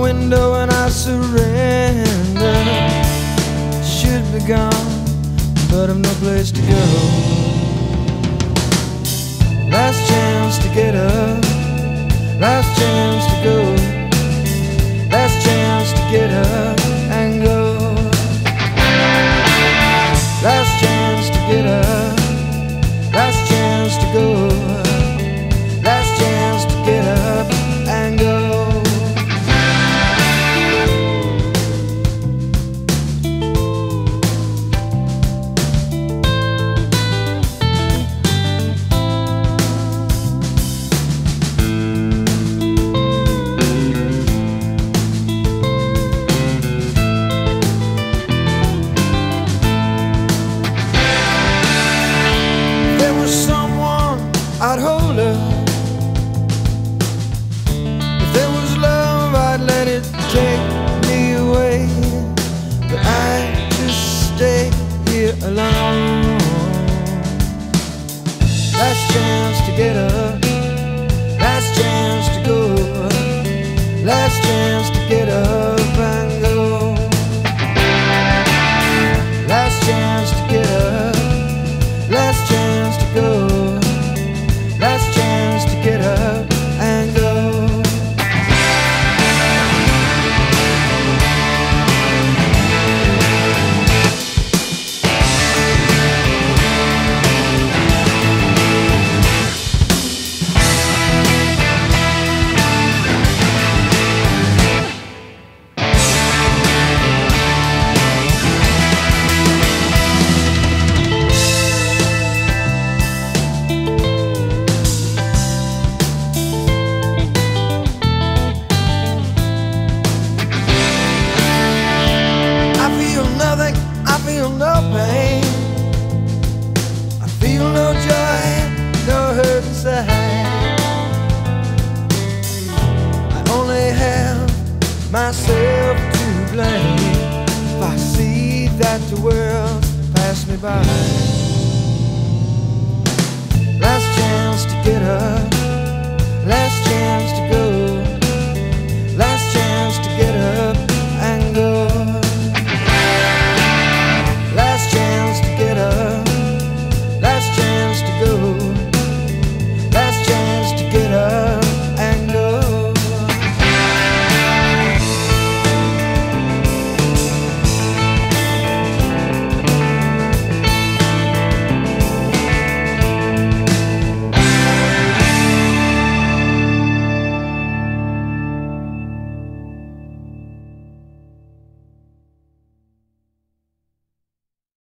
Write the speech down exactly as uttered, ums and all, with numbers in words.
window and I surrender. Should be gone, but I've no place to go. Last chance to get up, last chance to go, last chance to get up and go. Last chance to get up, last chance to go, last chance to get up and go. I'd hold her. If there was love, I'd let it take me away. But I just stay here alone. Last chance to get up, last chance to go, last chance to get up and go. Last chance to get up, last chance to go, last chance to get up and go. I feel no pain, I feel no joy, no hurt inside. I only have myself to blame if I see that the world passed me by. Last chance to get up,